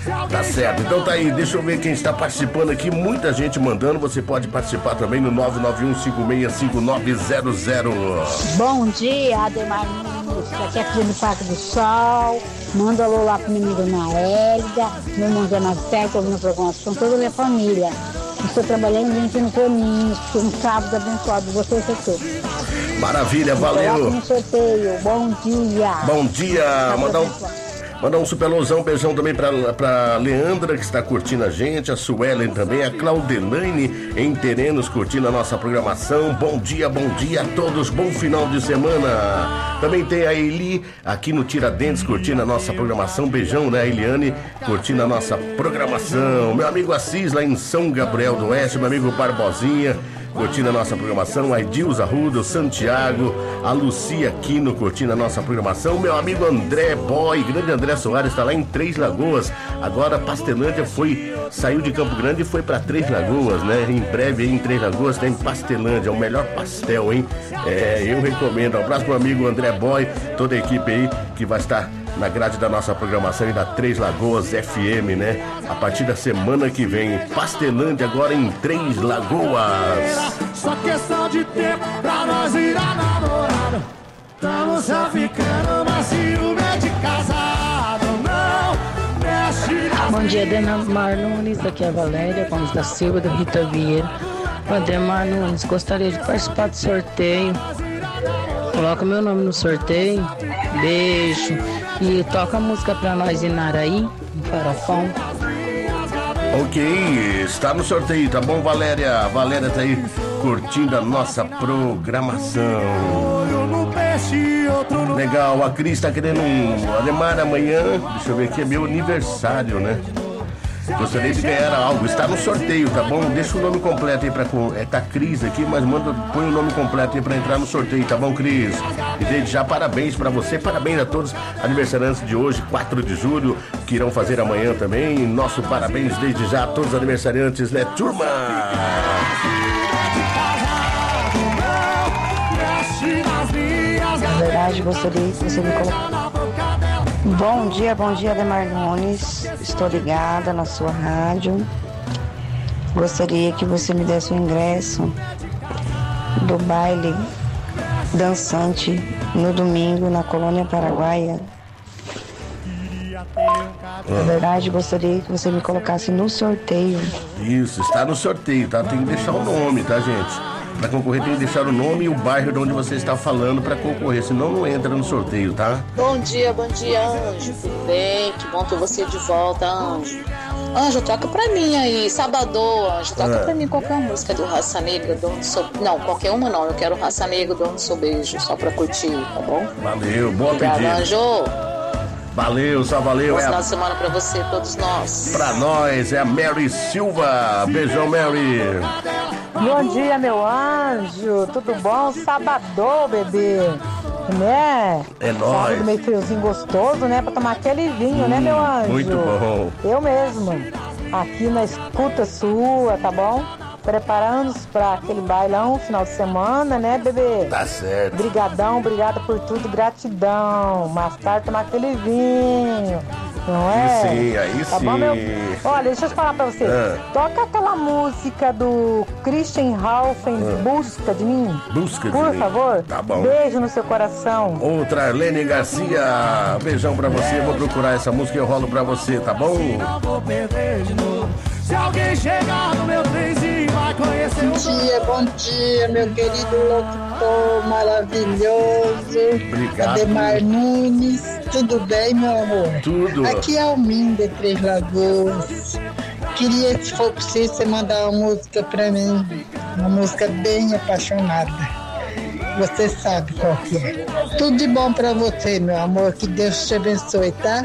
Tá certo, então tá aí, deixa eu ver quem está participando aqui, muita gente mandando, você pode participar também no 991565900. Bom dia, Ademar Nunes, aqui é aqui no Parque do Sol, manda alô lá pro menino na Hélida, meu irmão Zona 7, ouvindo a programação, toda a minha família. Estou trabalhando limpando caminhos, um sábado abençoado, você e você. Maravilha, valeu. No sorteio, bom dia. Bom dia, mandar um super losão, beijão também pra Leandra, que está curtindo a gente, a Suelen também, a Claudelaine em Terenos curtindo a nossa programação. Bom dia a todos, bom final de semana. Também tem a Eli aqui no Tiradentes curtindo a nossa programação. Beijão, né, Eliane, curtindo a nossa programação. Meu amigo Assis lá em São Gabriel do Oeste, meu amigo Barbosinha curtindo a nossa programação, a Edilza Arruda, o Santiago, a Lucia Aquino curtindo a nossa programação, meu amigo André Boy, grande André Soares, está lá em Três Lagoas. Agora Pastelândia saiu de Campo Grande e foi para Três Lagoas, né? Em breve aí em Três Lagoas tem Pastelândia, o melhor pastel, hein? Eu recomendo. Um abraço pro amigo André Boy, toda a equipe aí que vai estar na grade da nossa programação e da Três Lagoas FM, né? A partir da semana que vem, Pastelândia agora em Três Lagoas. Só questão de tempo pra nós ir a namorada. Tamo só ficando, mas ciúme é de casado. Não mexe nas... Bom dia, Ademar Nunes, aqui é a Valéria Gomes da Silva, do Rita Vieira. Ademar Nunes, gostaria de participar do sorteio. Coloca meu nome no sorteio. Beijo. E toca a música pra nós em Naraí, no Farofão. Ok, está no sorteio, tá bom, Valéria? A Valéria tá aí curtindo a nossa programação. Legal, a Cris tá querendo Ademar amanhã. Deixa eu ver aqui, é meu aniversário, né? Gostaria de ganhar algo, está no sorteio, tá bom? Deixa o nome completo aí tá Cris aqui, mas põe o nome completo aí pra entrar no sorteio, tá bom, Cris? E desde já, parabéns pra você, parabéns a todos aniversariantes de hoje, 4 de julho, que irão fazer amanhã também. Nosso parabéns desde já a todos os aniversariantes, né, turma? Na verdade, gostaria que você me colocasse. Bom dia, Ademar Nunes. Estou ligada na sua rádio. Gostaria que você me desse o ingresso do baile dançante no domingo na Colônia Paraguaia. Na verdade, gostaria que você me colocasse no sorteio. Isso, está no sorteio, tá? Tem que deixar o nome, tá, gente? Para concorrer tem que deixar o nome e o bairro de onde você está falando para concorrer, senão não entra no sorteio, tá? Bom dia, Anjo, tudo bem? Que bom ter você de volta, Anjo. Anjo, toca pra mim aí, Sabadão, Anjo, toca pra mim qualquer música do Raça Negra, do Seu... Não, qualquer uma não, eu quero Raça Negra, do Seu Beijo, só pra curtir, tá bom? Valeu, boa pedida. Anjo. Valeu, só valeu. Bom final de semana pra você, todos nós. Pra nós, é a Mary Silva. Beijão, Mary. Bom dia, meu anjo. Tudo bom? Sabadão, bebê. Né? É nóis. Sábado meio friozinho gostoso, né? Pra tomar aquele vinho, né, meu anjo? Muito bom. Eu mesmo. Aqui na escuta sua, tá bom? Preparando-nos pra aquele bailão final de semana, né, bebê? Tá certo. Brigadão, obrigada por tudo, gratidão. Mais tarde tomar aquele vinho, não é? Sim, aí tá sim. Bom, meu... Olha, deixa eu falar pra você. Toca aquela música do Christian Ralph, Busca de Mim. Busca de Por mim. favor. Tá bom. Beijo no seu coração. Outra, Arlene Garcia. Beijão pra você. Vou procurar essa música e eu rolo pra você, tá bom? Não vou perder de novo. Se alguém chegar no meu trenzinho, vai conhecer Bom dia, meu querido locutor maravilhoso. Obrigado. Ademar Nunes. Tudo bem, meu amor? Tudo. Aqui é o Min de Três Lagoas. Queria, se for possível, você mandar uma música pra mim. Uma música bem apaixonada. Você sabe qual que é. Tudo de bom pra você, meu amor. Que Deus te abençoe, tá?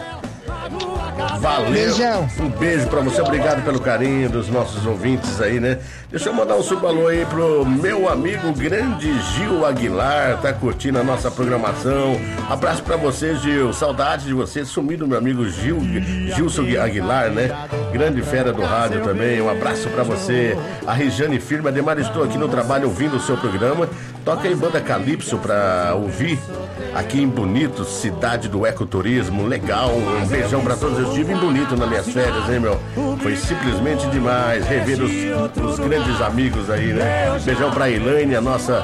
Valeu. Beijão. Um beijo pra você, obrigado pelo carinho dos nossos ouvintes aí, né? Deixa eu mandar um subalô aí pro meu amigo grande Gil Aguilar, tá curtindo a nossa programação. Abraço pra você, Gil. Saudade de você, sumido meu amigo Gilson Aguilar, né? Grande fera do rádio também. Um abraço pra você. A Regiane Firme, Ademar, estou aqui no trabalho ouvindo o seu programa. Toca aí Banda Calypso pra ouvir aqui em Bonito, cidade do ecoturismo. Legal. Um beijão pra todos Eu estive bonito nas minhas férias, hein, meu? Foi simplesmente demais rever os grandes amigos aí, né? Beijão pra Elaine, a nossa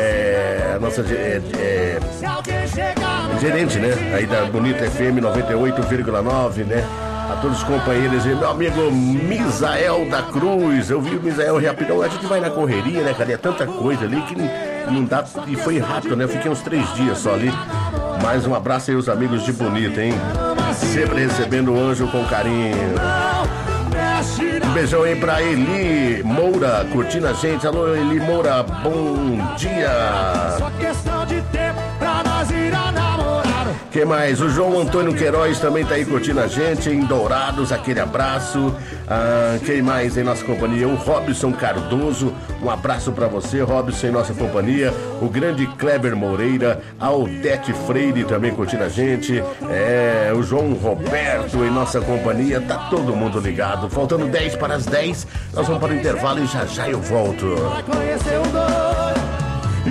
gerente, né? Aí da Bonita FM 98,9, né? A todos os companheiros, meu amigo Misael da Cruz. Eu vi o Misael rapidão. A gente vai na correria, né, cara? É tanta coisa ali que não dá. E foi rápido, né? Eu fiquei uns 3 dias só ali. Mais um abraço aí, os amigos de Bonita, hein? Sempre recebendo o anjo com carinho. Um beijão aí pra Eli Moura, curtindo a gente. Alô, Eli Moura, bom dia. Só questão de tempo pra nós ir a namorar. Quem mais? O João Antônio Queiroz também tá aí curtindo a gente, em Dourados, aquele abraço. Quem mais em nossa companhia? O Robson Cardoso, um abraço pra você, Robson, em nossa companhia. O grande Kleber Moreira, a Odete Freire também curtindo a gente. O João Roberto em nossa companhia, tá todo mundo ligado. Faltando 10 para as 10, nós vamos para o intervalo e já eu volto. Vai conhecer o doido e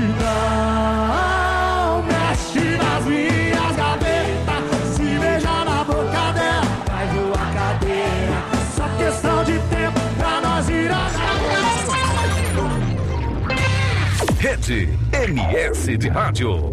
não mexe nas minhas gavetas. Se beijar na boca dela, vai voar cadeira. Só questão de tempo pra nós ir a Rede MS de Rádio.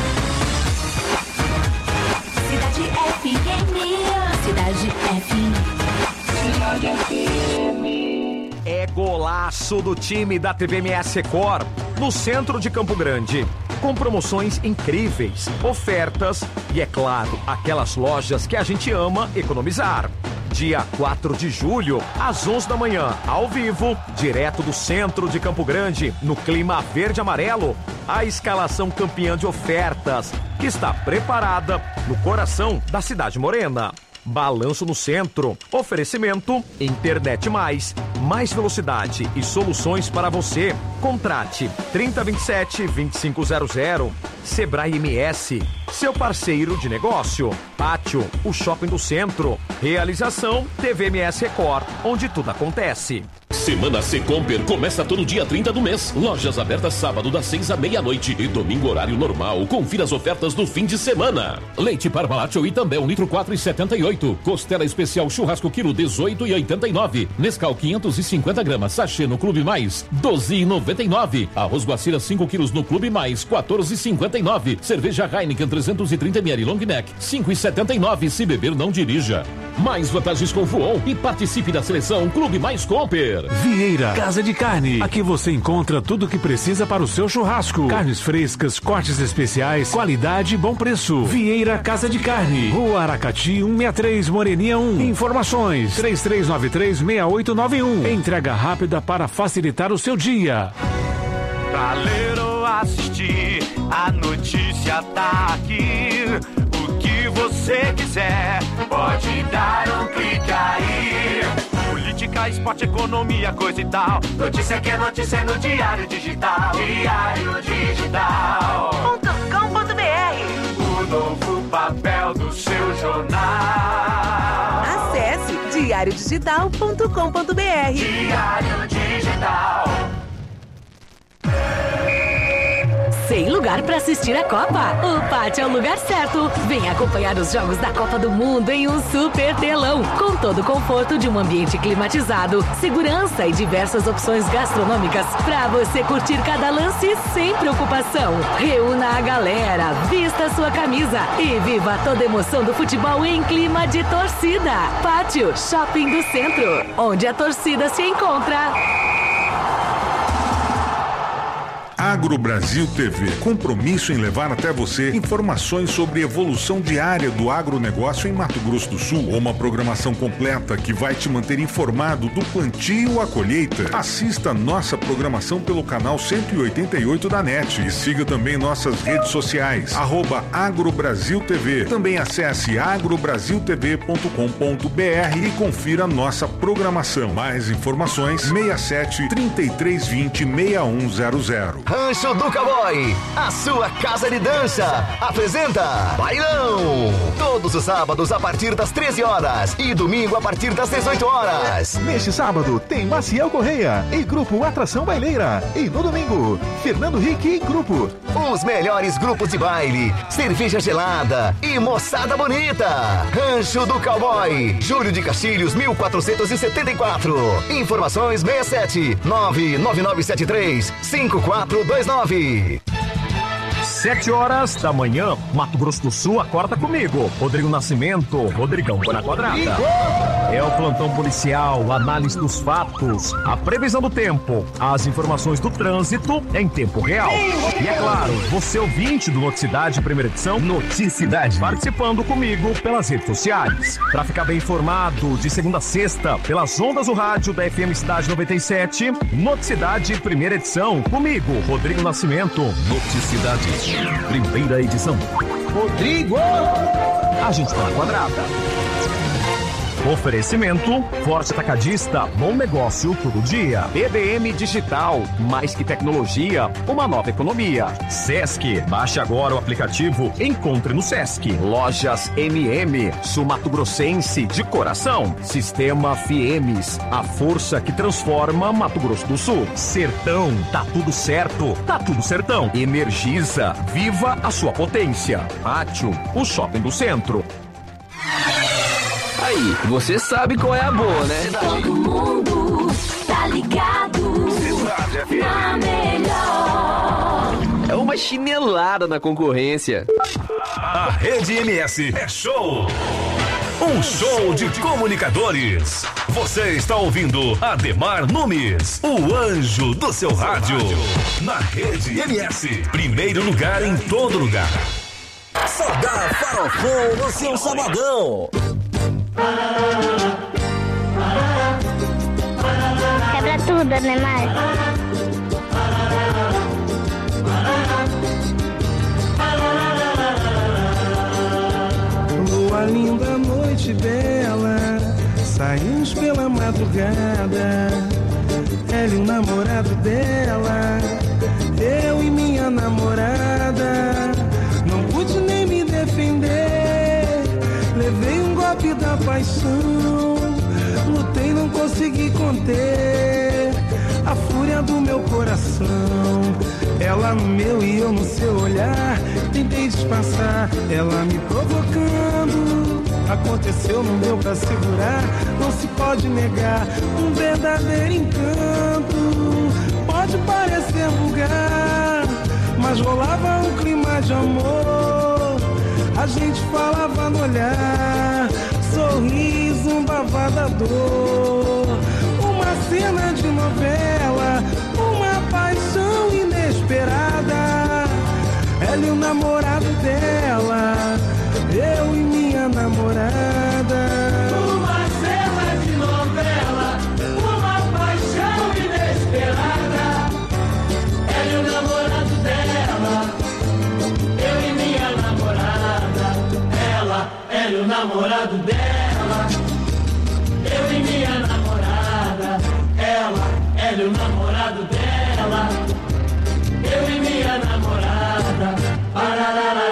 Cidade FM. Cidade FM. Cidade FM. É golaço do time da TVMS Record, no centro de Campo Grande. Com promoções incríveis, ofertas e, é claro, aquelas lojas que a gente ama economizar. Dia 4 de julho, às 11 da manhã, ao vivo, direto do centro de Campo Grande, no clima verde-amarelo, a escalação campeã de ofertas, que está preparada no coração da cidade morena. Balanço no centro, oferecimento, internet mais velocidade e soluções para você. Contrate 3027-2500. Sebrae MS, seu parceiro de negócio. Pátio, o shopping do centro. Realização TVMS Record, onde tudo acontece. Semana Secomper começa todo dia 30 do mês. Lojas abertas sábado das 6 à meia-noite e domingo horário normal. Confira as ofertas do fim de semana. Leite Parmalat ou Itambé 1 litro 4,78. Costela especial churrasco quilo 18,89. Nescau 550 gramas sachê no Clube Mais 12,99. Arroz Guacira 5 quilos no Clube Mais 14,59. Cerveja Heineken 330 ml Long Neck 5,79. Se beber não dirija. Mais vantagens com Voon e participe da seleção Clube Mais Comper. Vieira Casa de Carne. Aqui você encontra tudo o que precisa para o seu churrasco. Carnes frescas, cortes especiais, qualidade e bom preço. Vieira Casa de Carne. Rua Aracati 163, Moreninha 1. Informações 3393-6891. Entrega rápida para facilitar o seu dia. Pra ler ou assistir, a notícia tá aqui. O que você quiser, pode dar um clique aí. Política, esporte, economia, coisa e tal. Notícia que é notícia no Diário Digital. Diário Digital.com.br. O novo papel do seu jornal. Acesse diariodigital.com.br. Diário Digital. Sem lugar para assistir a Copa? O Pátio é o lugar certo. Venha acompanhar os jogos da Copa do Mundo em um super telão, com todo o conforto de um ambiente climatizado, segurança e diversas opções gastronômicas para você curtir cada lance sem preocupação. Reúna a galera, vista sua camisa e viva toda a emoção do futebol em clima de torcida. Pátio Shopping do Centro, onde a torcida se encontra. Agro Brasil TV, compromisso em levar até você informações sobre evolução diária do agronegócio em Mato Grosso do Sul. Uma programação completa que vai te manter informado do plantio à colheita. Assista nossa programação pelo canal 188 da NET e siga também nossas redes sociais, @AgroBrasilTV. Também acesse agrobrasiltv.com.br e confira nossa programação. Mais informações 67 3320 6100. Rancho do Cowboy, a sua casa de dança, apresenta Bailão. Todos os sábados a partir das 13 horas e domingo a partir das 18 horas. Neste sábado tem Maciel Correia e Grupo Atração Baileira. E no domingo, Fernando Rick e Grupo. Os melhores grupos de baile, cerveja gelada e moçada bonita. Rancho do Cowboy, Júlio de Castilhos, 1474. Informações 67 99973 5429. 7 horas da manhã, Mato Grosso do Sul, acorda comigo. Rodrigo Nascimento, Rodrigão na quadrada. É o plantão policial, análise dos fatos, a previsão do tempo, as informações do trânsito em tempo real. E é claro, você ouvinte do Noticidade, primeira edição, Noticidade, participando comigo pelas redes sociais. Pra ficar bem informado, de segunda a sexta, pelas ondas do rádio da FM Cidade 97, Noticidade, primeira edição, comigo, Rodrigo Nascimento. Noticidade, primeira edição. Rodrigo! A gente tá na quadrada. Oferecimento, Forte Atacadista, bom negócio todo dia. BBM Digital, mais que tecnologia, uma nova economia. Sesc, baixe agora o aplicativo, encontre no Sesc. Lojas MM, Sul Mato Grossense de coração. Sistema Fiemes, a força que transforma Mato Grosso do Sul. Sertão, tá tudo certo, tá tudo sertão. Energisa, viva a sua potência. Pátio, o shopping do centro. Aí, você sabe qual é a boa, né? Todo mundo tá ligado na melhor. É uma chinelada na concorrência. A Rede MS é show! Um show de comunicadores. Você está ouvindo Ademar Nunes, o anjo do seu rádio. Na Rede MS, primeiro lugar em todo lugar. Só dá farofão no seu sabadão. Quebra tudo, Ademar. Lua linda, noite bela, saímos pela madrugada. Ela e o namorado dela, eu e minha namorada. Não pude nem me defender, levei um golpe da paixão. Lutei, não consegui conter a fúria do meu coração. Ela no meu e eu no seu olhar, tentei disfarçar, ela me provocando. Aconteceu, não deu pra segurar, não se pode negar, um verdadeiro encanto. Pode parecer vulgar, mas rolava um clima de amor. A gente falava no olhar, sorriso, um bavadador. Uma cena de novela, uma paixão inesperada. Ela e o namorado dela, eu e minha namorada. Uma cena de novela, uma paixão inesperada. Ela e o namorado dela, eu e minha namorada. Ela e o namorado dela, eu e minha namorada. Ela e o namorado dela, eu e minha namorada. Pararara.